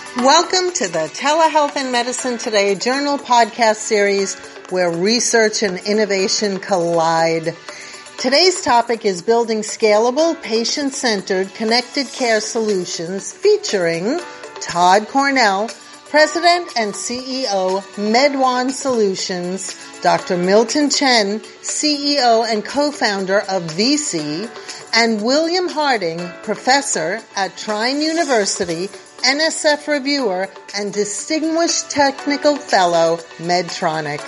Welcome to the Telehealth and Medicine Today Journal podcast series where research and innovation collide. Today's topic is building scalable, patient-centered, connected care solutions featuring Todd Cornell, President and CEO, MedOne Solutions, Dr. Milton Chen, CEO and co-founder of VC, and William Harding, Professor at Trine University, NSF Reviewer, and Distinguished Technical Fellow, Medtronic.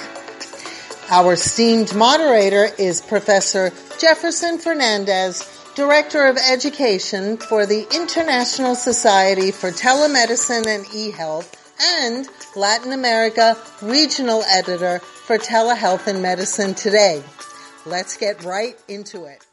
Our esteemed moderator is Professor Jefferson Fernandez, Director of Education for the International Society for Telemedicine and eHealth, and Latin America Regional Editor for Telehealth and Medicine Today. Let's get right into it.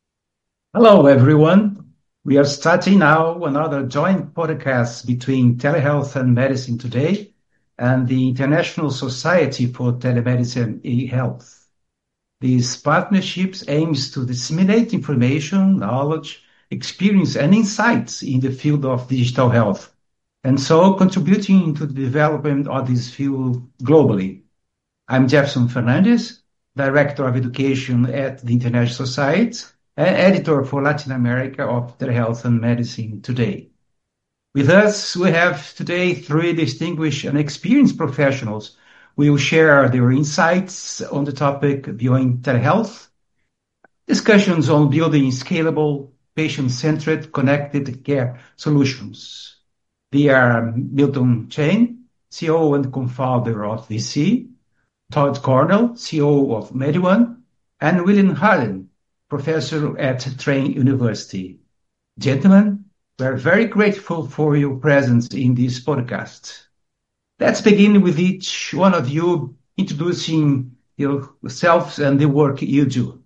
Hello, everyone. We are starting now another joint podcast between Telehealth and Medicine Today and the International Society for Telemedicine and eHealth. These partnerships aims to disseminate information, knowledge, experience, and insights in the field of digital health, and so contributing to the development of this field globally. I'm Jefferson Fernandez, Director of Education at the International Society, and editor for Latin America of Telehealth and Medicine Today. With us, we have today three distinguished and experienced professionals who will share their insights on the topic beyond telehealth, discussions on building scalable, patient-centered, connected care solutions. They are Milton Chen, CEO and co-founder of VC, Todd Cornell, CEO of MedOne, and William Harding, Professor at Trine University. Gentlemen, we are very grateful for your presence in this podcast. Let's begin with each one of you introducing yourselves and the work you do.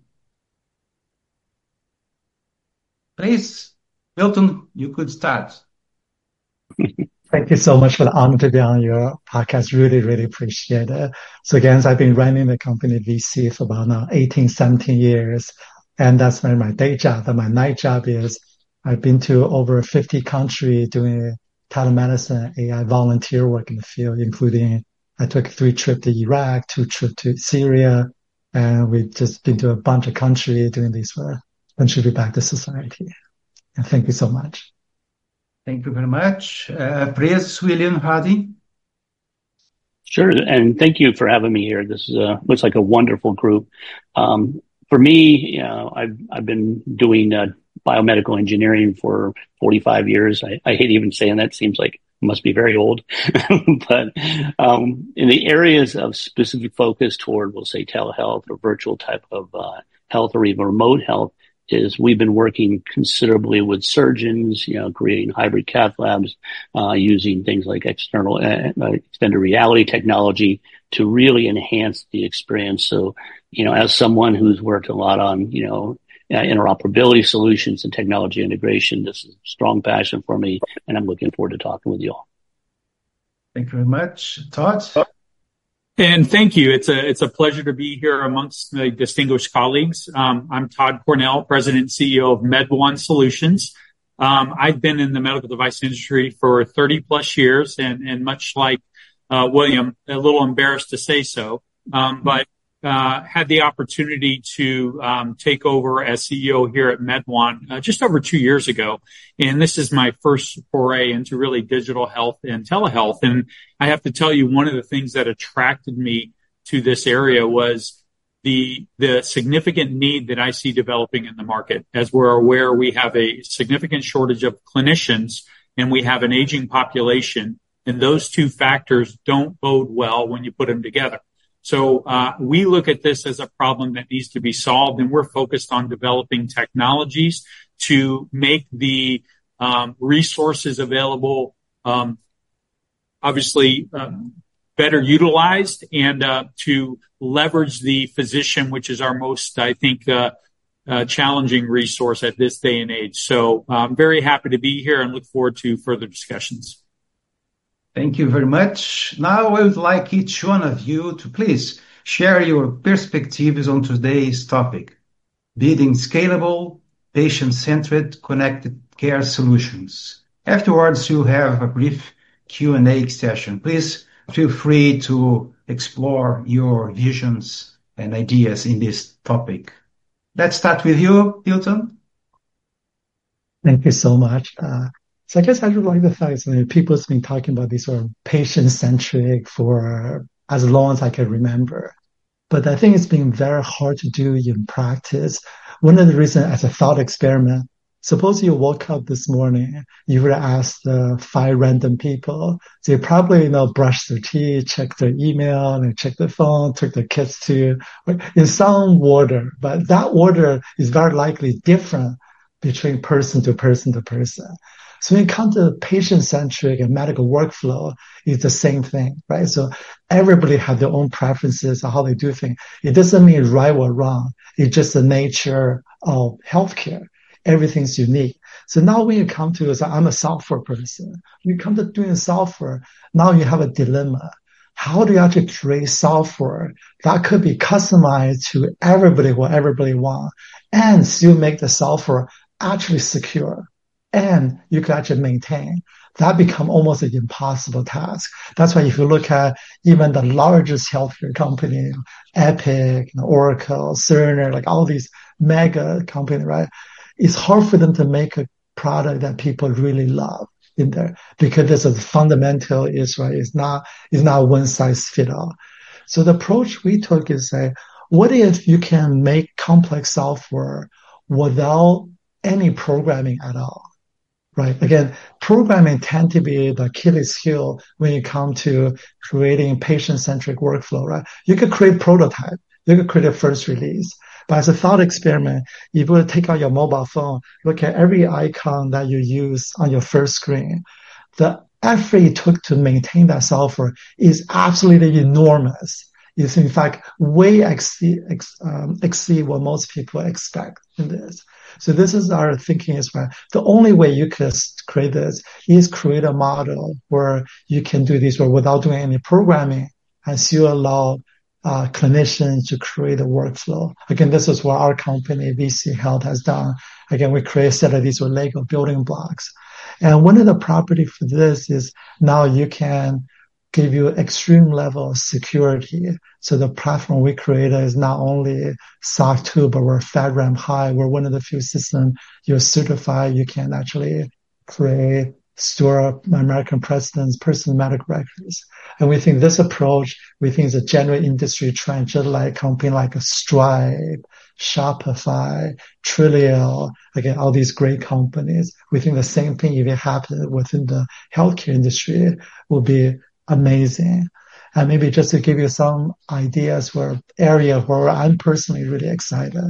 Please, Milton, you could start. Thank you so much for the honor to be on your podcast. Really, really appreciate it. So again, I've been running the company VC for about now 18, 17 years. And that's my day job. And my night job is I've been to over 50 countries doing telemedicine, AI volunteer work in the field, including I took 3 trips to Iraq, 2 trips to Syria, and we've just been to a bunch of countries doing this work, contribute back to society. And thank you so much. Thank you very much. Please, William Harding. Sure, and thank you for having me here. This is looks like a wonderful group. For me, I've been doing biomedical engineering for 45 years. I hate even saying that. Seems like it must be very old. But in the areas of specific focus toward, we'll say, telehealth or virtual type of health or even remote health, is we've been working considerably with surgeons, creating hybrid cath labs, using things like external extended reality technology to really enhance the experience. So, as someone who's worked a lot on, interoperability solutions and technology integration, this is a strong passion for me, and I'm looking forward to talking with you all. Thank you very much. Todd? And thank you. It's a pleasure to be here amongst the distinguished colleagues. I'm Todd Cornell, President and CEO of MedOne Solutions. I've been in the medical device industry for 30 plus years, and much like William, a little embarrassed to say so, but had the opportunity to take over as CEO here at MedOne just over 2 years ago. And this is my first foray into really digital health and telehealth. And I have to tell you, one of the things that attracted me to this area was the significant need that I see developing in the market. As we're aware, we have a significant shortage of clinicians and we have an aging population. And those two factors don't bode well when you put them together. So we look at this as a problem that needs to be solved, and we're focused on developing technologies to make the resources available, obviously better utilized, and to leverage the physician, which is our most, I think, challenging resource at this day and age. So I'm very happy to be here and look forward to further discussions. Thank you very much. Now I would like each one of you to please share your perspectives on today's topic, building scalable, patient-centered, connected care solutions. Afterwards, you'll have a brief Q&A session. Please feel free to explore your visions and ideas in this topic. Let's start with you, Hilton. Thank you so much. So I guess I would like the fact that people's been talking about this sort of patient-centric for as long as I can remember. But I think it's been very hard to do in practice. One of the reasons, as a thought experiment, suppose you woke up this morning, you would ask 5 random people. They probably, brush their teeth, check their email, and check their phone, took their kids to, in some order. But that order is very likely different between person to person to person. So when it comes to patient-centric and medical workflow, it's the same thing, right? So everybody have their own preferences on how they do things. It doesn't mean right or wrong. It's just the nature of healthcare. Everything's unique. So now when you come to, so I'm a software person. When you come to doing software, now you have a dilemma. How do you actually create software that could be customized to everybody, what everybody wants, and still make the software actually secure, and you can actually maintain? That become almost an impossible task. That's why if you look at even the largest healthcare company, Epic, Oracle, Cerner, like all these mega companies, right? It's hard for them to make a product that people really love in there because there's a fundamental is, right? It's not one size fit all. So the approach we took is say, what if you can make complex software without any programming at all? Right. Again, programming tend to be the Achilles heel when you come to creating patient-centric workflow, right? You could create prototype. You could create a first release. But as a thought experiment, if you take out your mobile phone, look at every icon that you use on your first screen, the effort it took to maintain that software is absolutely enormous. It's in fact way exceed what most people expect in this. So this is our thinking as well. The only way you could create this is create a model where you can do this without doing any programming and still allow clinicians to create a workflow. Again, this is what our company, VC Health, has done. Again, we create a set of these Lego building blocks. And one of the properties for this is now you can give you extreme level of security. So the platform we created is not only SOC 2, but we're FedRAMP high. We're one of the few systems you're certified. You can actually create, store American president's personal medical records. And we think this approach, we think is a general industry trend, just like a company like a Stripe, Shopify, Twilio, again, all these great companies. We think the same thing, if it happens within the healthcare industry, will be amazing. And maybe just to give you some ideas area where I'm personally really excited.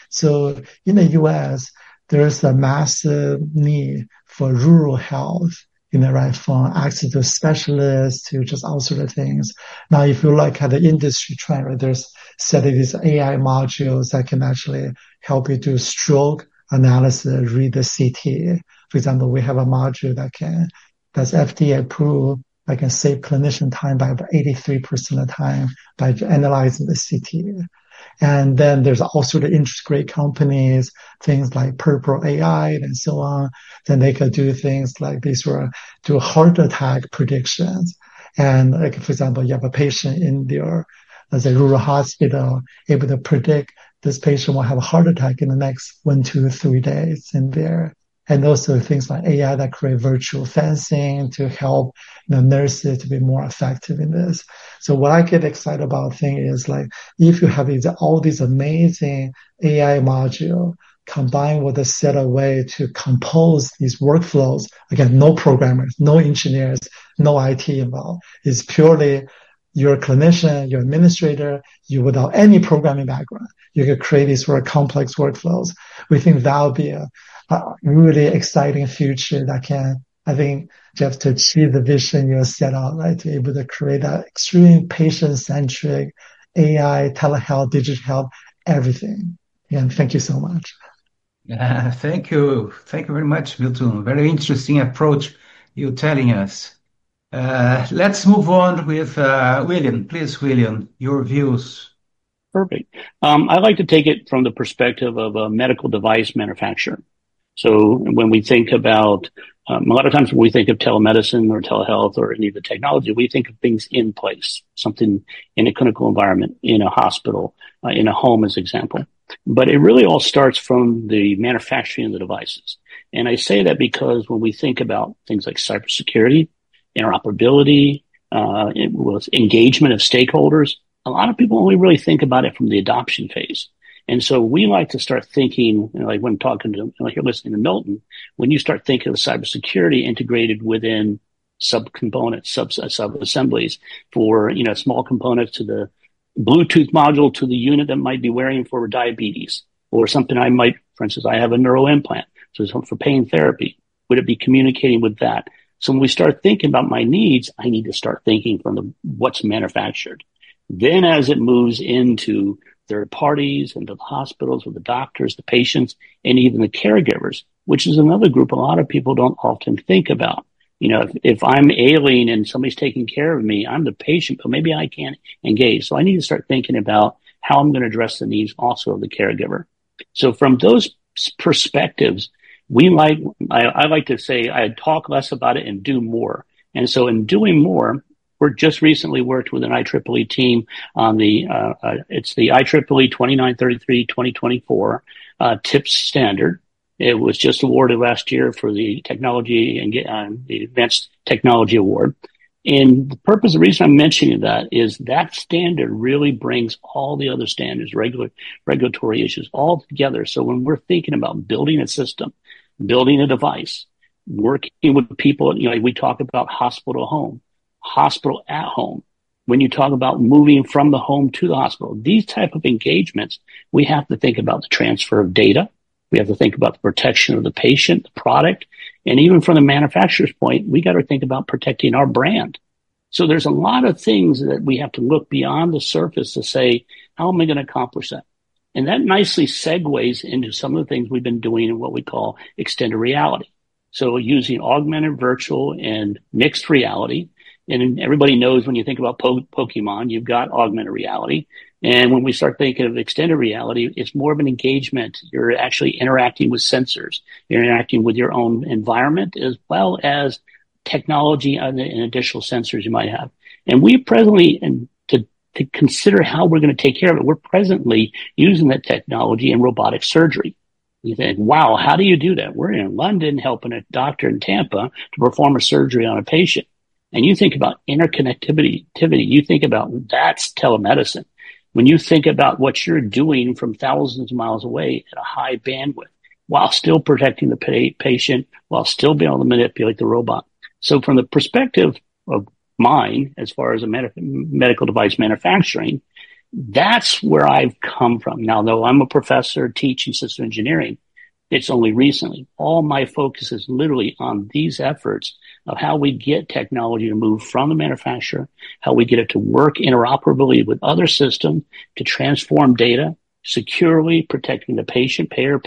So in the US, there's a massive need for rural health, right, from access to specialists to just all sort of things. Now, if you look at the industry trend, right, there's set of these AI modules that can actually help you do stroke analysis, read the CT. For example, we have a module that's FDA approved. I can save clinician time by about 83% of the time by analyzing the CT. And then there's also the great companies, things like Purple AI and so on. Then they could do things like these do heart attack predictions. And like, for example, you have a patient in your, let's say, rural hospital, able to predict this patient will have a heart attack in the next 1, 2, 3 days in there. And also things like AI that create virtual fencing to help nurses to be more effective in this. So what I get excited about thing is like, if you have all these amazing AI module combined with a set of way to compose these workflows, again, no programmers, no engineers, no IT involved. It's purely you're a clinician, you're an administrator, you without any programming background, you can create these complex workflows. We think that would be a really exciting future that can, I think, Jeff, to achieve the vision you set out, right? To be able to create that extreme patient-centric AI, telehealth, digital health, everything. And thank you so much. Thank you. Thank you very much, Milton. Very interesting approach you're telling us. Let's move on with William. Please, William, your views. Perfect. I like to take it from the perspective of a medical device manufacturer. So when we think about, a lot of times when we think of telemedicine or telehealth or any of the technology, we think of things in place, something in a clinical environment, in a hospital, in a home as example. But it really all starts from the manufacturing of the devices. And I say that because when we think about things like cybersecurity, interoperability, engagement of stakeholders, a lot of people only really think about it from the adoption phase. And so we like to start thinking, like when talking to, like you're listening to Milton, when you start thinking of cybersecurity integrated within subcomponents, sub-assemblies for, small components to the Bluetooth module to the unit that might be wearing for diabetes or something for instance, I have a neuro implant. So it's for pain therapy. Would it be communicating with that? So when we start thinking about my needs, I need to start thinking from what's manufactured. Then as it moves into third parties, into the hospitals with the doctors, the patients, and even the caregivers, which is another group a lot of people don't often think about. If I'm ailing and somebody's taking care of me, I'm the patient, but maybe I can't engage. So I need to start thinking about how I'm going to address the needs also of the caregiver. So from those perspectives, I like to say I talk less about it and do more. And so in doing more, we're just recently worked with an IEEE team on it's the IEEE 2933-2024 TIPS standard. It was just awarded last year for the technology and the Advanced Technology Award. And the reason I'm mentioning that is that standard really brings all the other standards, regulatory issues all together. So when we're thinking about building a system, building a device, working with people, we talk about hospital home, hospital at home. When you talk about moving from the home to the hospital, these type of engagements, we have to think about the transfer of data. We have to think about the protection of the patient, the product, and even from the manufacturer's point, we got to think about protecting our brand. So there's a lot of things that we have to look beyond the surface to say, how am I going to accomplish that? And that nicely segues into some of the things we've been doing in what we call extended reality. So using augmented, virtual, and mixed reality. And everybody knows when you think about Pokemon, you've got augmented reality. And when we start thinking of extended reality, it's more of an engagement. You're actually interacting with sensors. You're interacting with your own environment as well as technology and additional sensors you might have. And we presently, and to consider how we're going to take care of it, we're presently using that technology in robotic surgery. You think, wow, how do you do that? We're in London helping a doctor in Tampa to perform a surgery on a patient. And you think about interconnectivity, you think about that's telemedicine. When you think about what you're doing from thousands of miles away at a high bandwidth, while still protecting the patient, while still being able to manipulate the robot. So from the perspective of mine, as far as a medical device manufacturing, that's where I've come from. Now, though I'm a professor teaching system engineering, it's only recently. All my focus is literally on these efforts of how we get technology to move from the manufacturer, how we get it to work interoperably with other systems to transform data, securely protecting the patient,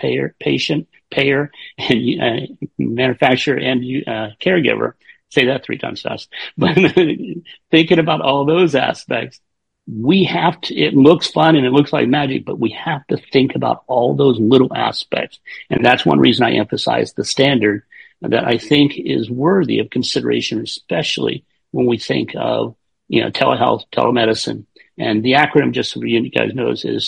payer, and manufacturer and caregiver. Say that 3 times fast. But thinking about all those aspects, we have to, it looks fun and it looks like magic, but we have to think about all those little aspects. And that's one reason I emphasize the standard that I think is worthy of consideration, especially when we think of, telehealth, telemedicine. And the acronym, just so you guys know, is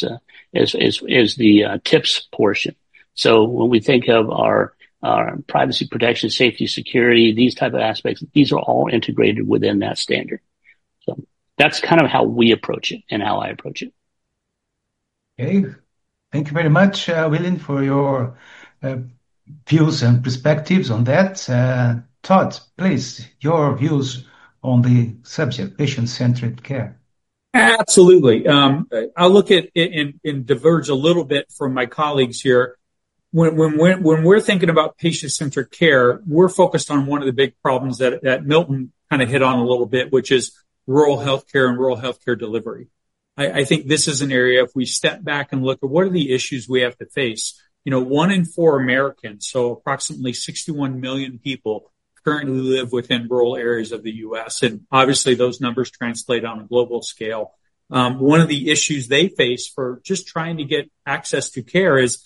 the TIPS portion. So when we think of our privacy protection, safety, security, these type of aspects, these are all integrated within that standard. So that's kind of how we approach it and how I approach it. Okay. Thank you very much, William, for your views and perspectives on that. Todd, please, your views on the subject, patient-centered care. Absolutely. I'll look at it and diverge a little bit from my colleagues here. When we're thinking about patient-centered care, we're focused on one of the big problems that Milton kind of hit on a little bit, which is rural healthcare and rural healthcare delivery. I think this is an area, if we step back and look at what are the issues we have to face, 1 in 4 Americans, so approximately 61 million people currently live within rural areas of the U.S. And obviously those numbers translate on a global scale. One of the issues they face for just trying to get access to care is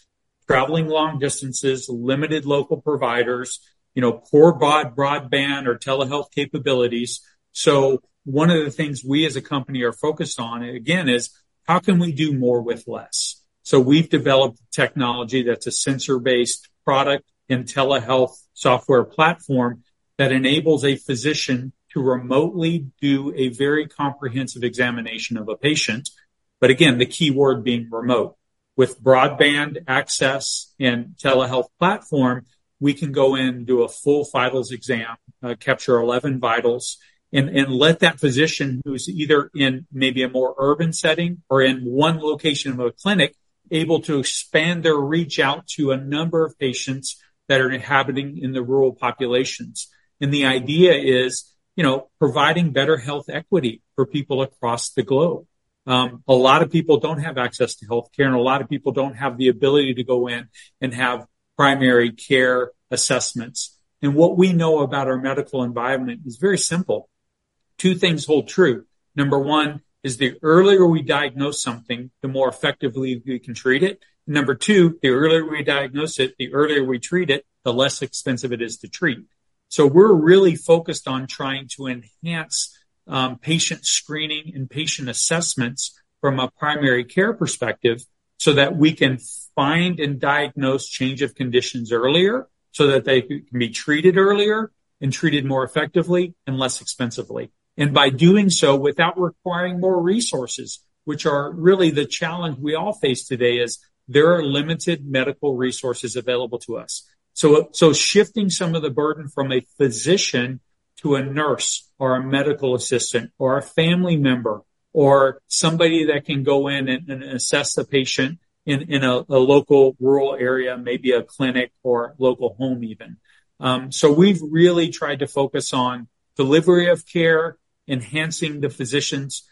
traveling long distances, limited local providers, poor broadband or telehealth capabilities. So one of the things we as a company are focused on, again, is how can we do more with less? So we've developed technology that's a sensor-based product and telehealth software platform that enables a physician to remotely do a very comprehensive examination of a patient. But again, the key word being remote. With broadband access and telehealth platform, we can go in and do a full vitals exam, capture 11 vitals, and let that physician who's either in maybe a more urban setting or in one location of a clinic able to expand their reach out to a number of patients that are inhabiting in the rural populations. And the idea is, providing better health equity for people across the globe. A lot of people don't have access to health care, and a lot of people don't have the ability to go in and have primary care assessments. And what we know about our medical environment is very simple. Two things hold true. Number one is the earlier we diagnose something, the more effectively we can treat it. Number two, the earlier we diagnose it, the earlier we treat it, the less expensive it is to treat. So we're really focused on trying to enhance patient screening and patient assessments from a primary care perspective so that we can find and diagnose change of conditions earlier so that they can be treated earlier and treated more effectively and less expensively. And by doing so without requiring more resources, which are really the challenge we all face today, is there are limited medical resources available to us. So shifting some of the burden from a physician to a nurse or a medical assistant or a family member or somebody that can go in and assess the patient in a local rural area, maybe a clinic or local home even. So we've really tried to focus on delivery of care, enhancing the physician's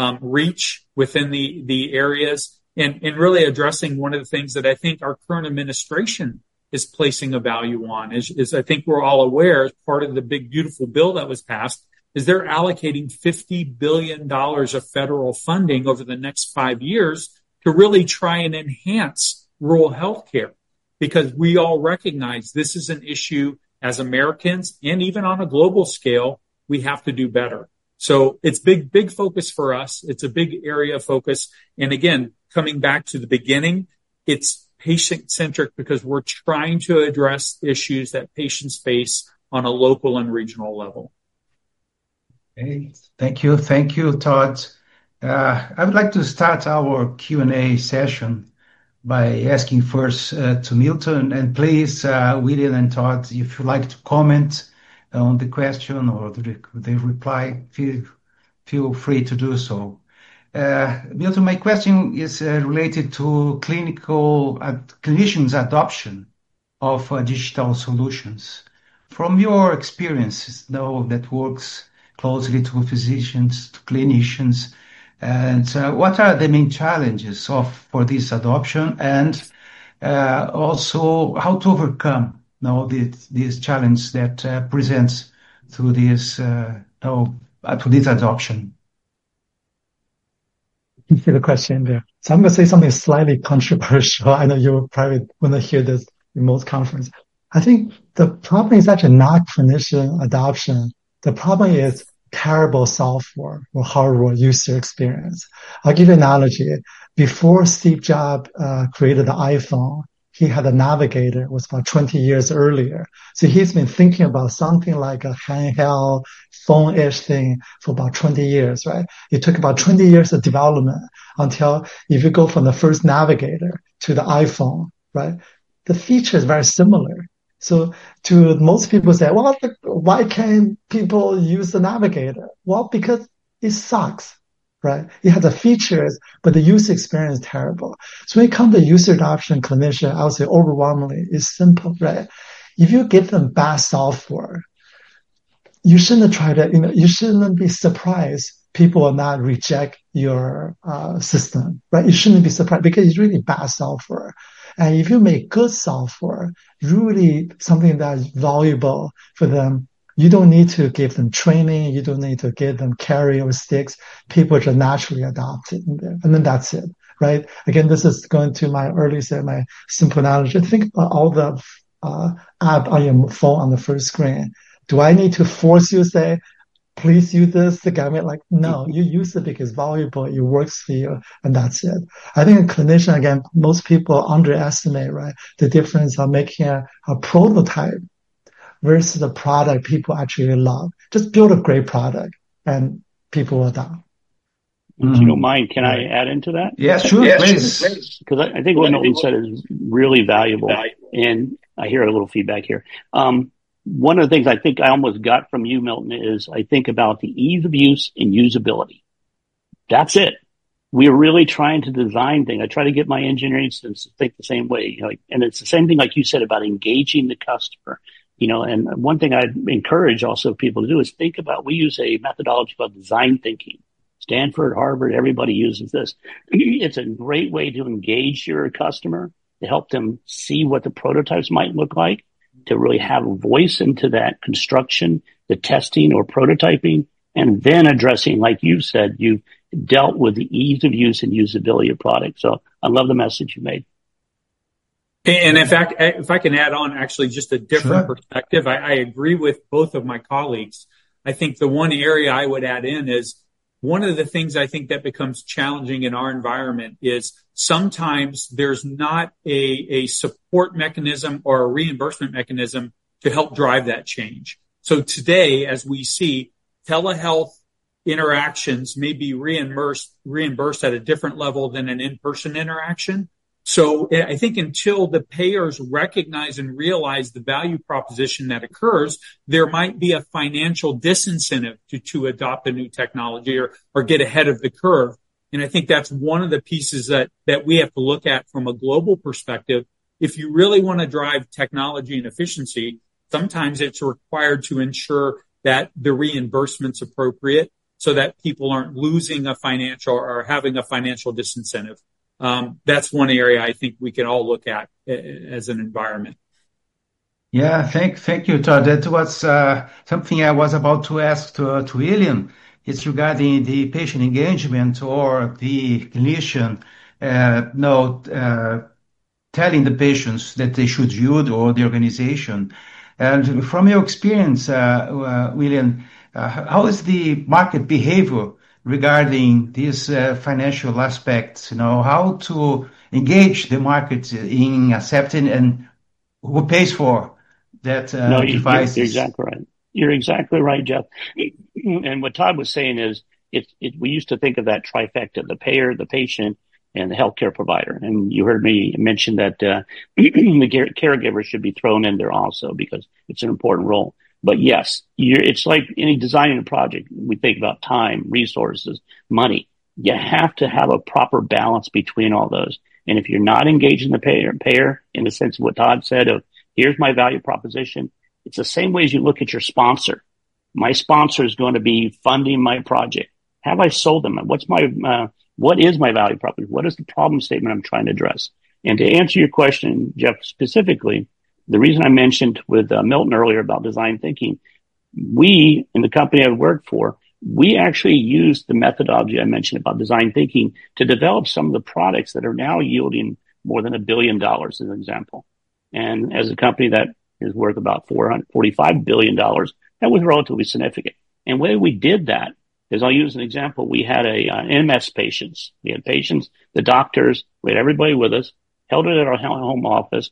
reach within the areas, and really addressing one of the things that I think our current administration is placing a value on. Is I think we're all aware, as part of the big, beautiful bill that was passed, is they're allocating $50 billion of federal funding over the next 5 years to really try and enhance rural health care, because we all recognize this is an issue as Americans, and even on a global scale, we have to do better. So it's big focus for us. It's a big area of focus. And again, coming back to the beginning, it's patient-centric because we're trying to address issues that patients face on a local and regional level. Okay. Thank you, Todd. I would like to start our Q&A session by asking first to Milton, and please, William and Todd, if you'd like to comment on the question or the reply, feel free to do so. Milton, my question is related to clinicians' adoption of digital solutions. From your experiences, that works closely to physicians, to clinicians, and what are the main challenges for this adoption, and also how to overcome this challenge that presents to this adoption? You see the question there. So I'm going to say something slightly controversial. I know you probably want to hear this in most conferences. I think the problem is actually not clinician adoption. The problem is terrible software or hardware user experience. I'll give you an analogy. Before Steve Jobs created the iPhone, he had a Navigator. It was about 20 years earlier. So he's been thinking about something like a handheld phone-ish thing for about 20 years, right? It took about 20 years of development until if you go from the first Navigator to the iPhone, right? The feature is very similar. So to most people say, well, why can't people use the Navigator? Well, because it sucks. Right? It has the features, but the user experience is terrible. So when it comes to user adoption, clinician, I would say overwhelmingly it's simple, right? If you give them bad software, you shouldn't you shouldn't be surprised people will not reject your system, right? You shouldn't be surprised because it's really bad software. And if you make good software, really something that's valuable for them, you don't need to give them training. You don't need to give them carrier sticks. People just naturally adopt it, and then that's it. right? Again, this is going to my my simple analogy. Think about all the app on your phone on the first screen. Do I need to force you to say, please use this to get me? Like, no, you use it because it's valuable, it works for you, and that's it. I think a clinician, again, most people underestimate, right, the difference of making a prototype versus a product people actually love. Just build a great product and people will adopt. If you don't mind, can I add into that? Yeah, sure, please. Because I think what Milton said is really valuable, and I hear a little feedback here. One of the things I think I almost got from you, Milton, is I think about the ease of use and usability. That's it. We're really trying to design things. I try to get my engineering students to think the same way. And it's the same thing like you said about engaging the customer. And one thing I'd encourage also people to do is think about, we use a methodology called design thinking. Stanford, Harvard, everybody uses this. It's a great way to engage your customer, to help them see what the prototypes might look like, to really have a voice into that construction, the testing or prototyping, and then addressing, like you said, you've dealt with the ease of use and usability of product. So I love the message you made. And in fact, if I can add on actually just a different perspective, I agree with both of my colleagues. I think the one area I would add in is one of the things I think that becomes challenging in our environment is sometimes there's not a support mechanism or a reimbursement mechanism to help drive that change. So today, as we see, telehealth interactions may be reimbursed at a different level than an in-person interaction. So I think until the payers recognize and realize the value proposition that occurs, there might be a financial disincentive to adopt a new technology or get ahead of the curve. And I think that's one of the pieces that we have to look at from a global perspective. If you really want to drive technology and efficiency, sometimes it's required to ensure that the reimbursement's appropriate so that people aren't losing a financial or having a financial disincentive. That's one area I think we can all look at as an environment. Yeah, thank you, Todd. That was something I was about to ask to William. It's regarding the patient engagement or the clinician, telling the patients that they should use or the organization. And from your experience, William, how is the market behavior regarding these financial aspects? How to engage the market in accepting and who pays for that device? You're exactly right. You're exactly right, Jeff. And what Todd was saying is, we used to think of that trifecta: the payer, the patient, and the healthcare provider. And you heard me mention that the caregiver should be thrown in there also because it's an important role. But yes, it's like any designing a project. We think about time, resources, money. You have to have a proper balance between all those. And if you're not engaging the payer in the sense of what Todd said of, here's my value proposition, it's the same way as you look at your sponsor. My sponsor is going to be funding my project. Have I sold them? What is my value proposition? What is the problem statement I'm trying to address? And to answer your question, Jeff, specifically, the reason I mentioned with Milton earlier about design thinking, we, in the company I worked for, we actually used the methodology I mentioned about design thinking to develop some of the products that are now yielding more than $1 billion, as an example. And as a company that is worth about $445 billion, that was relatively significant. And the way we did that is, I'll use an example. We had MS patients. We had patients, the doctors, we had everybody with us, held it at our home office.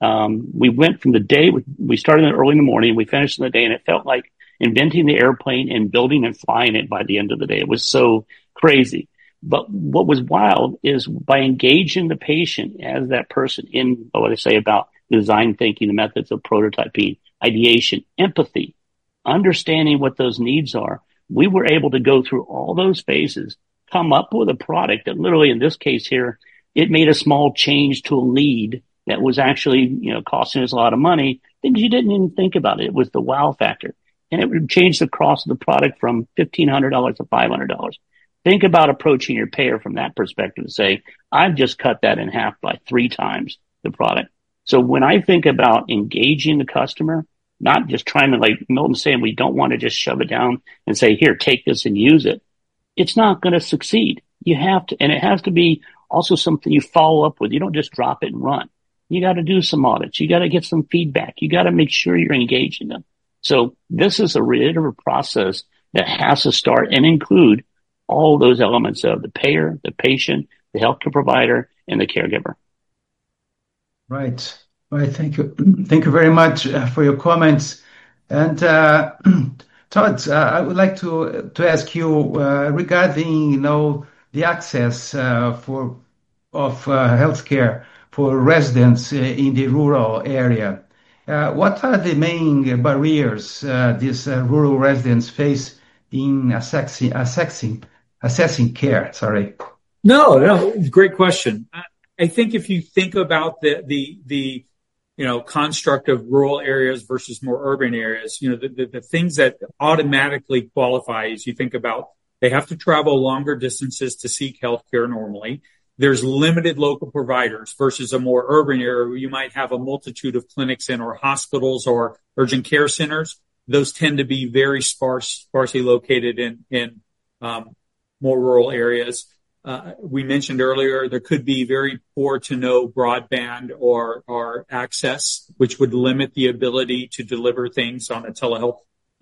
We went from the day, we started early in the morning, we finished in the day, and it felt like inventing the airplane and building and flying it by the end of the day. It was so crazy. But what was wild is by engaging the patient as that person in what I say about design thinking, the methods of prototyping, ideation, empathy, understanding what those needs are, we were able to go through all those phases, come up with a product that literally, in this case here, it made a small change to a lead that was actually, costing us a lot of money, things you didn't even think about. It was the wow factor. And it would change the cost of the product from $1,500 to $500. Think about approaching your payer from that perspective and say, I've just cut that in half by 3 times the product. So when I think about engaging the customer, not just trying to, like Milton saying, we don't want to just shove it down and say, here, take this and use it. It's not going to succeed. You have to, and it has to be also something you follow up with. You don't just drop it and run. You got to do some audits. You got to get some feedback. You got to make sure you're engaging them. So this is a iterative process that has to start and include all those elements of the payer, the patient, the healthcare provider, and the caregiver. Right. Right. Thank you. Thank you very much for your comments. And Todd, I would like to ask you regarding, the access of healthcare for residents in the rural area. What are the main barriers these rural residents face in assessing care? Sorry. No, great question. I think if you think about the construct of rural areas versus more urban areas, the things that automatically qualify is you think about they have to travel longer distances to seek healthcare normally. There's limited local providers versus a more urban area where you might have a multitude of clinics or hospitals or urgent care centers. Those tend to be very sparsely located in more rural areas. We mentioned earlier there could be very poor to no broadband or access, which would limit the ability to deliver things on a telehealth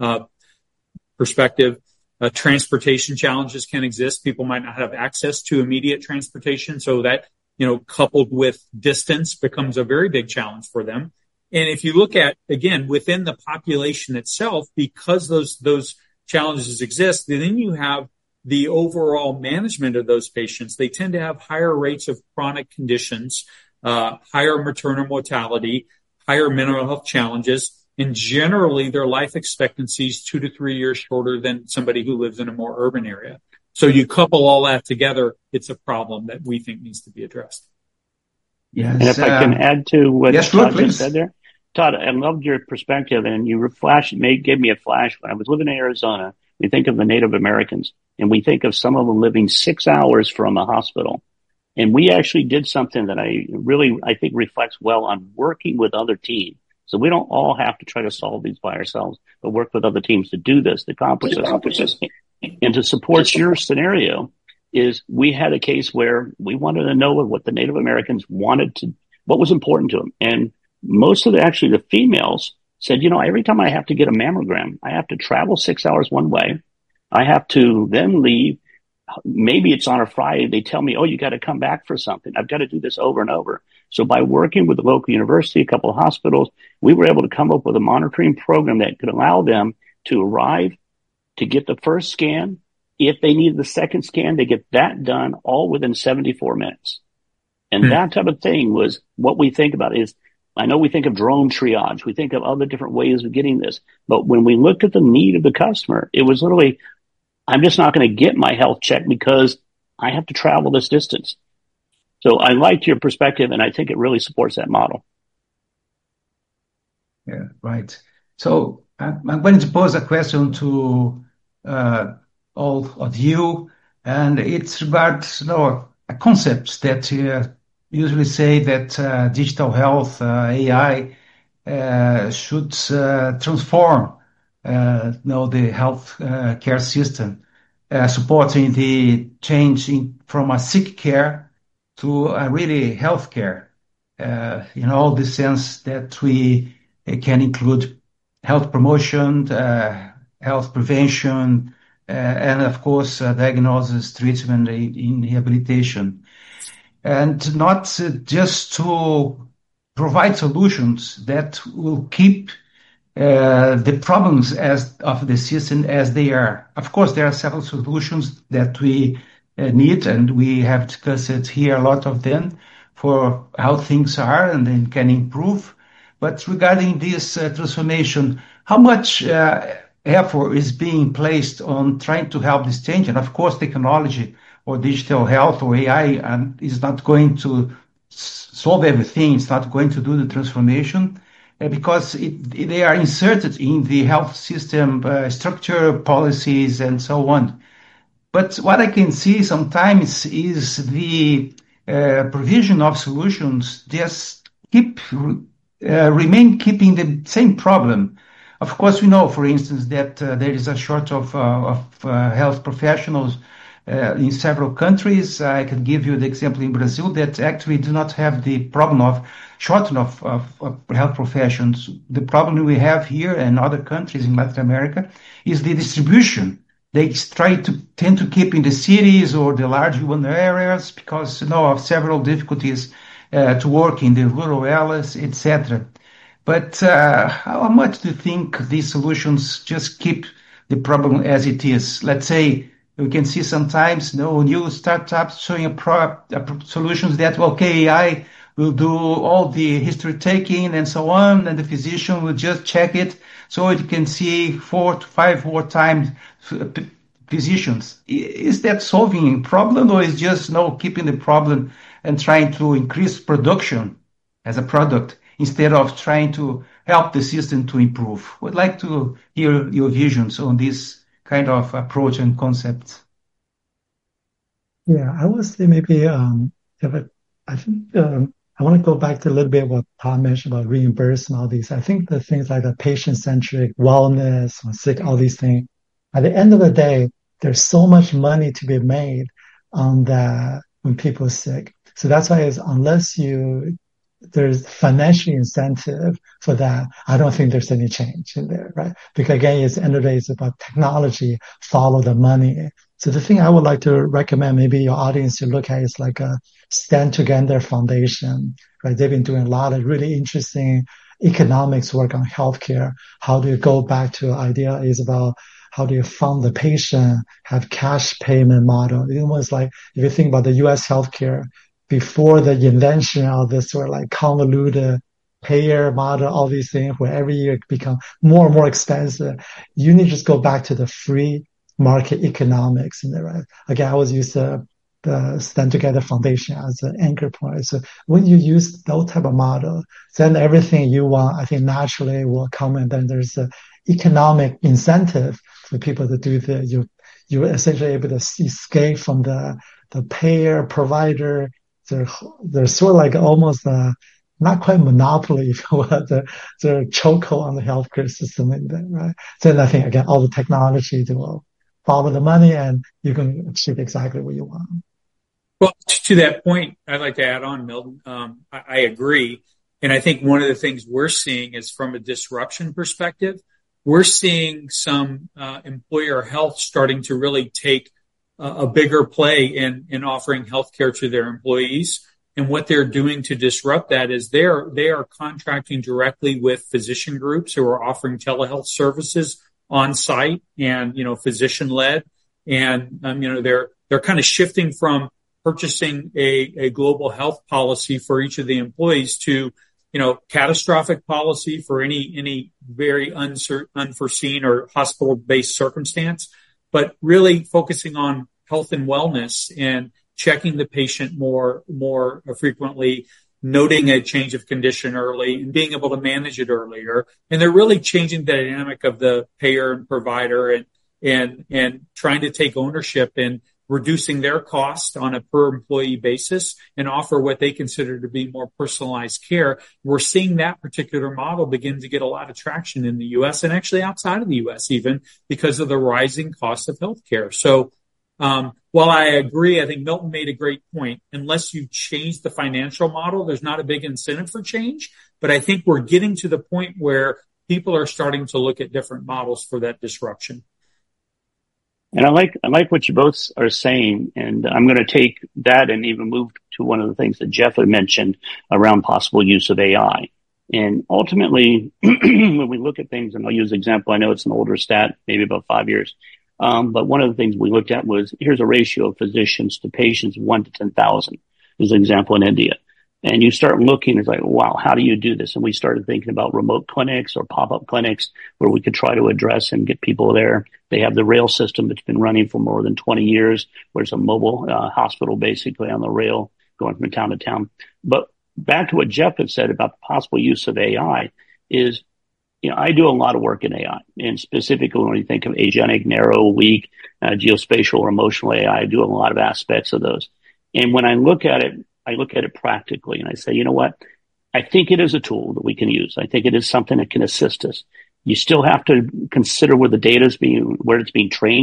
perspective. Transportation challenges can exist. People might not have access to immediate transportation, so that coupled with distance becomes a very big challenge for them. And if you look at, again, within the population itself, because those challenges exist, then you have the overall management of those patients. They tend to have higher rates of chronic conditions, higher maternal mortality, higher mental health challenges, and generally their life expectancy is 2 to 3 years shorter than somebody who lives in a more urban area. So you couple all that together, it's a problem that we think needs to be addressed. Yes, and if I can add to what Todd just said there. Todd, I loved your perspective, and you gave me a flash. When I was living in Arizona, we think of the Native Americans, and we think of some of them living 6 hours from a hospital. And we actually did something that I think reflects well on working with other teams. So we don't all have to try to solve these by ourselves, but work with other teams to do this, to accomplish this. And to support your scenario is we had a case where we wanted to know what the Native Americans what was important to them. And most of the females said, every time I have to get a mammogram, I have to travel 6 hours one way. I have to then leave. Maybe it's on a Friday. They tell me, you got to come back for something. I've got to do this over and over. So by working with the local university, a couple of hospitals, we were able to come up with a monitoring program that could allow them to arrive, to get the first scan. If they needed the second scan, they get that done all within 74 minutes. And that type of thing was what we think about is, I know we think of drone triage. We think of other different ways of getting this. But when we looked at the need of the customer, it was literally, I'm just not going to get my health check because I have to travel this distance. So I liked your perspective, and I think it really supports that model. Yeah, right. So I'm going to pose a question to all of you, and it's about a concept that usually say that digital health, AI, should transform the health care system, supporting the change from a sick care to a really health care, in all the sense that we can include health promotion, health prevention, and of course, diagnosis, treatment, in rehabilitation. And not just to provide solutions that will keep the problems of the system as they are. Of course, there are several solutions that we need, and we have discussed here a lot of them for how things are and then can improve. But regarding this transformation, how much effort is being placed on trying to help this change? And of course, technology or digital health or AI is not going to solve everything. It's not going to do the transformation because they are inserted in the health system structure, policies, and so on. But what I can see sometimes is the provision of solutions just remain keeping the same problem. Of course, we know, for instance, that there is a shortage of health professionals, in several countries. I can give you the example in Brazil that actually do not have the problem of shortage of health professions. The problem we have here and other countries in Latin America is the distribution. They tend to keep in the cities or the large urban areas because of several difficulties to work in the rural areas, etc. But how much do you think these solutions just keep the problem as it is? Let's say we can see sometimes new startups showing solutions that, AI will do all the history taking and so on, and the physician will just check it so it can see 4 to 5 more times physicians. Is that solving a problem, or is just keeping the problem and trying to increase production as a product instead of trying to help the system to improve? Would like to hear your visions on this kind of approach and concepts. Yeah, I would say maybe I think I want to go back to a little bit what Todd mentioned about reimbursement, all these. I think the things like the patient-centric wellness, sick, all these things, at the end of the day, there's so much money to be made on that when people are sick. So that's why unless there's financial incentive for that, I don't think there's any change in there, right? Because again, at the end of the day, it's about technology, follow the money. So the thing I would like to recommend maybe your audience to look at is like a Stand Together Foundation, right? They've been doing a lot of really interesting economics work on healthcare. How do you go back to idea is about how do you fund the patient, have cash payment model. It was like, if you think about the U.S. healthcare, before the invention of this sort of like convoluted payer model, all these things where every year it become more and more expensive, you need to just go back to the free market economics in there, right? Again, I always use the Stand Together Foundation as an anchor point. So when you use those type of model, then everything you want, I think naturally will come, and then there's an economic incentive for people to do you're essentially able to escape from the payer provider. They're sort of like almost not quite monopoly, if you will, the chokehold on the healthcare system in there, right? So I think again, all the technology will follow the money, and you can achieve exactly what you want. Well, to that point, I'd like to add on, Milton. I agree. And I think one of the things we're seeing is from a disruption perspective, we're seeing some employer health starting to really take a bigger play in offering healthcare to their employees. And what they're doing to disrupt that is they are contracting directly with physician groups who are offering telehealth services on site and, physician led. And, they're kind of shifting from purchasing a global health policy for each of the employees to, catastrophic policy for any very unforeseen or hospital-based circumstance, but really focusing on health and wellness and checking the patient more frequently, noting a change of condition early and being able to manage it earlier. And they're really changing the dynamic of the payer and provider and trying to take ownership and reducing their cost on a per employee basis and offer what they consider to be more personalized care. We're seeing that particular model begin to get a lot of traction in the U.S. and actually outside of the U.S. even because of the rising cost of healthcare. So while I agree, I think Milton made a great point. Unless you change the financial model, there's not a big incentive for change. But I think we're getting to the point where people are starting to look at different models for that disruption. And I like what you both are saying, and I'm going to take that and even move to one of the things that Jeff had mentioned around possible use of AI. And ultimately, when we look at things, and I'll use an example, I know it's an older stat, maybe about 5 years, but one of the things we looked at was here's a ratio of physicians to patients 1 to 10,000 is an example in India. And you start looking, it's like, wow, how do you do this? And we started thinking about remote clinics or pop-up clinics where we could try to address and get people there. They have the rail system that's been running for more than 20 years, where it's a mobile hospital basically on the rail going from town to town. But back to what Jeff had said about the possible use of AI is, I do a lot of work in AI, and specifically when you think of agentic, narrow, weak, geospatial or emotional AI, I do a lot of aspects of those. And when I look at it practically, and I say, you know what? I think it is a tool that we can use. I think it is something that can assist us. You still have to consider where the data is where it's being trained.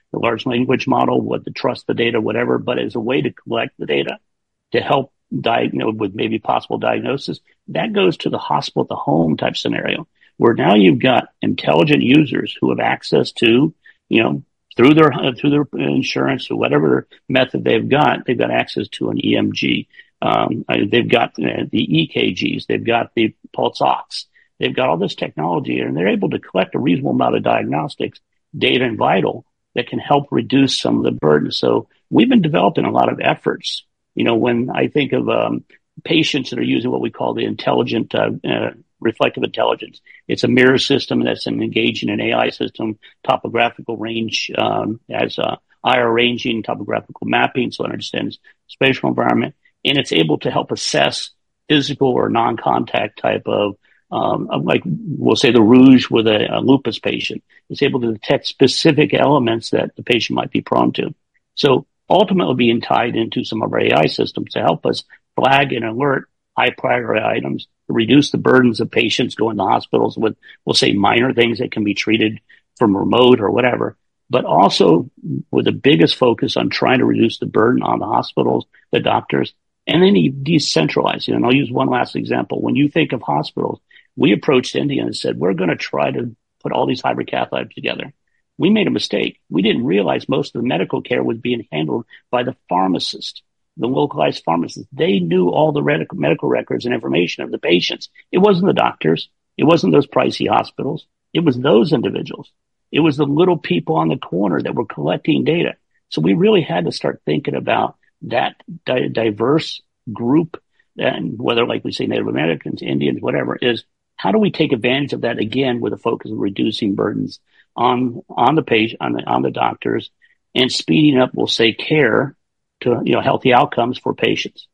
the large language model, what to trust the data, whatever, but as a way to collect the data to help diagnose with maybe possible diagnosis, that goes to the hospital at the home type scenario, where now you've got intelligent users who have access to, through their insurance or whatever method they've got access to an EMG. They've got the EKGs, they've got the pulse ox, they've got all this technology, and they're able to collect a reasonable amount of diagnostics data and vital that can help reduce some of the burden. So we've been developing a lot of efforts. When I think of patients that are using what we call the intelligent reflective intelligence, it's a mirror system that's engaging an AI system, topographical range, has IR ranging, topographical mapping, so it understands spatial environment, and it's able to help assess physical or non-contact type of like we'll say the Rouge with a lupus patient. It's able to detect specific elements that the patient might be prone to. So ultimately being tied into some of our AI systems to help us flag and alert high priority items to reduce the burdens of patients going to hospitals with, we'll say, minor things that can be treated from remote or whatever, but also with the biggest focus on trying to reduce the burden on the hospitals, the doctors, and then decentralize. And I'll use one last example. When you think of hospitals, we approached India and said, we're going to try to put all these hybrid cath labs together. We made a mistake. We didn't realize most of the medical care was being handled by the pharmacist, the localized pharmacist. They knew all the medical records and information of the patients. It wasn't the doctors. It wasn't those pricey hospitals. It was those individuals. It was the little people on the corner that were collecting data. So we really had to start thinking about that diverse group, and whether, like we say, Native Americans, Indians, whatever, is how do we take advantage of that again with a focus on reducing burdens on the patient, on the doctors, and speeding up, we'll say, care to healthy outcomes for patients.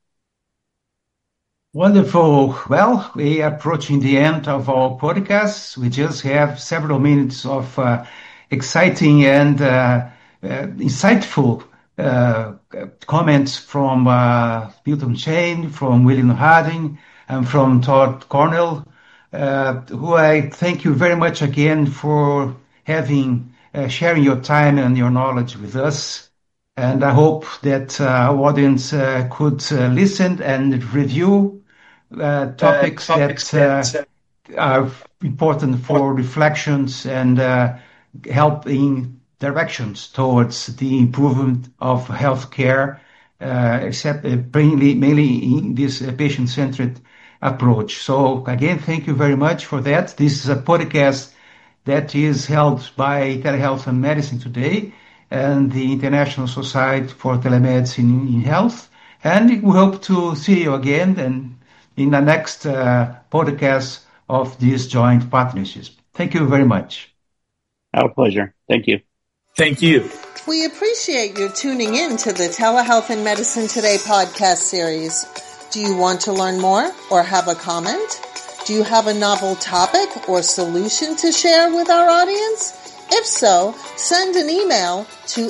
Wonderful. Well, we are approaching the end of our podcast. We just have several minutes of exciting and insightful comments from Milton Cheyne, from William Harding, and from Todd Cornell, who I thank you very much again for sharing your time and your knowledge with us. And I hope that our audience could listen and review topics that are important for reflections and helping directions towards the improvement of healthcare, except mainly in this patient-centered approach. So again, thank you very much for that. This is a podcast that is held by Telehealth and Medicine Today and the International Society for Telemedicine in Health. And we hope to see you again and in the next podcast of these joint partnerships. Thank you very much. Our pleasure. Thank you. Thank you. We appreciate you tuning in to the Telehealth and Medicine Today podcast series. Do you want to learn more or have a comment? Do you have a novel topic or solution to share with our audience? If so, send an email to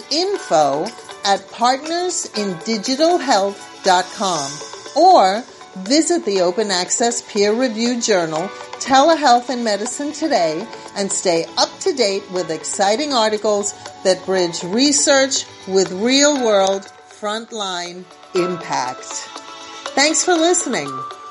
info@partnersindigitalhealth.com or visit the open access peer-reviewed journal Telehealth and Medicine Today and stay up to date with exciting articles that bridge research with real-world frontline impact. Thanks for listening.